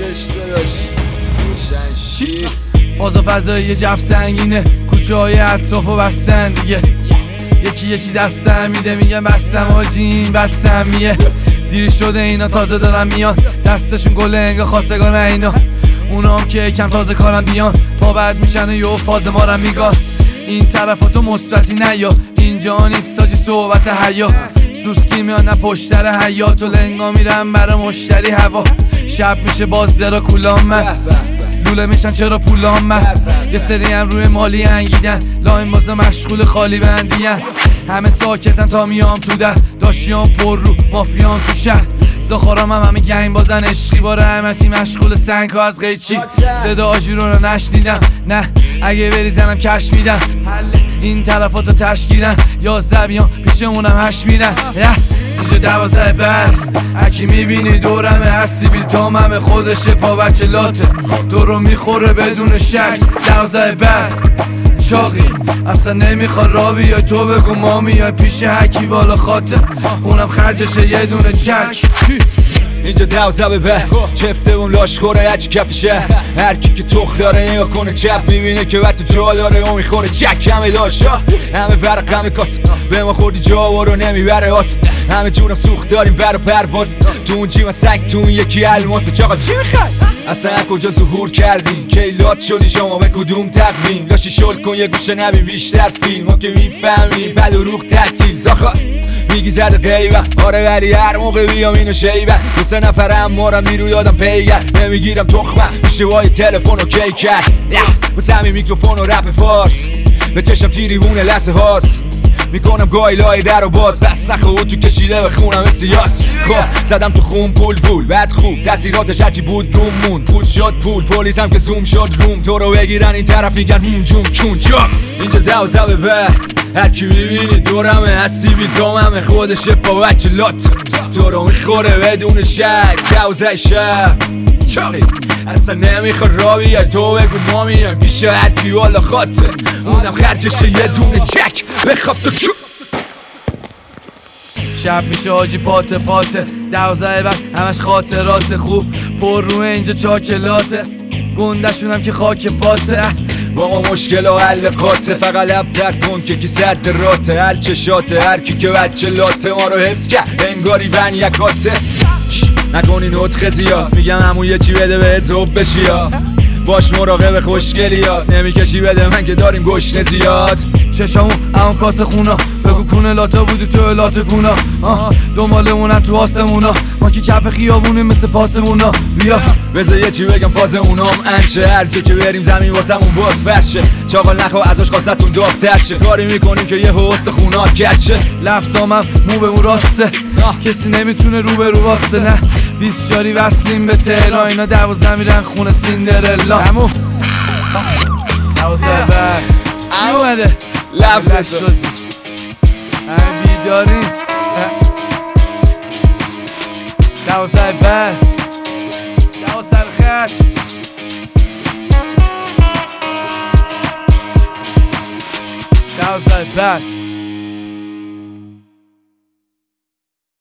چی؟ فاز و فضایی جف سنگینه، کوچه های اطراف و بستن دیگه. یکی یه چی دستم میده میگم بستم آجی این بدسمیه. دیر شده اینا تازه دارن میان، دستشون گله انگا خواستگان اینا. اونا هم که کم تازه کارن بیان، پا بعد میشن و یه فاز ما رو میگن. این طرفاتو مثبتی نیا، اینجا نیست ساجی صحبت حیا. سوسکی میان نه پشتر حیات و لنگا میرن برای مشتری هوا. شب میشه باز درا کولام من لوله میشن چرا پولام من. یه سری هم روی مالی انگیدن، لاین بازه مشغول خالی بندین. همه ساکتن تا میام تو در، داشیام پر رو مافیام تو شهر. زخارام هم همه گنگ بازن، عشقی با رحمتی مشغول سنگ ها از قیچی. صدا آجیرو رو نشنیدم، نه اگه بری زنم کش میدم. این طرفاتو تشکیلن یا زبیان پیشمونم هش میرن. اینجا 12 بعد اکی میبینی دورمه، از سیبیل تاممه خودشه پا بچه لاته. تو رو میخوره بدون شک 12 بعد چاقی اصلا نمیخواد را بیای. تو بگو ما میای پیش حکی بالا خاطر، اونم خرجشه یه دونه چک. اینجا 12 به چفته اون لاشخوره هچی کفشه. هر کی که تخ داره نگاه کنه چپ میبینه که وقت جا داره و میخوره چک. همه داشتا همه ورق همه کاس به ما خوردی جا و رو نمیبره آس. همه جونم سوخت داریم برا پرواز، تو اون جیمه سنگ تو اون یکی الماسه. چاقا چی میخوای؟ اصلا کجا ظهور کردیم کیلات شدی شما به کدوم تقویم؟ لاشی شل کن یه گوشه نبین بیشتر فیلم، ما که میفهمیم بد و روح تعطیل. زاخا میگی زده قیبه آره ولی هر موقع بیام اینو شیبه. دو سه نفرم مارم نیرو یادم پیگر، نمیگیرم تخمه میشه وای تلفن و کی کرد. واسه همین میکروفون و رپ فارس به چشم تیریوونه لحظه هاست. میکنم گایلای در و باز بس نخه و تو کشیده به خونم سیاس. خب زدم تو خون پول بعد خوب تاثیراتش هرچی بود روم مون. پول شد پول پلیسم که زوم شد روم، تو رو بگیرن این طرف میگن جون چون چاپ. اینجا 12 به هرکی میبینی دورمه، هستی بی داممه خودشه پا بچه لات. تو رو میخوره بدون شک 12 شب چاقی اصلا نمیخواد را بیای. تو بگو ما میایم پیش هرکی والا خاطر، اونم خرجشه یه دونه چک. بخواب تو چو شب میشه آجی پاته 12 بعد همش خاطرات خوب پر روی اینجا چاکلاته. گندشونم که خاک پاته، با ما مشکل و حل قاطه. فقط لب ترد کن که کی صد راته، حل چشاته هر کی که بچه لاته. ما رو حفظ کرد انگاری ون یکاته. نکنی نطخه زیاد میگم همون یه چی بده بهت زوب بشی یا باش مراقب خوشگلی ها. نمیکشی بده من که داریم گشنه زیاد. چشامون اون کاسه خونا بگو کونه لاته بودی تو لاته کونا. دنبالمونن تو آسمونا، ما که کف خیابونیم مثل پاسمونا. بیا بذار یه چی بگم فاز اونام انشه، هر جا که بریم زمین واسمون باز فرشه. چاقال نخوا ازش خواستتون داغ‌تر شه، کاری میکنیم که یه حوست خونات کچه. لفظامم مو به مو راسته، کسی نمیتونه رو به رو واسته. نه 20 جاری وصلیم به تهران، اینا 12 میرن خونه سیندرلا. همو 12 بعد چی اومده؟ لفظت رو همه بیداریم 12 بعد 12 خط 12 بعد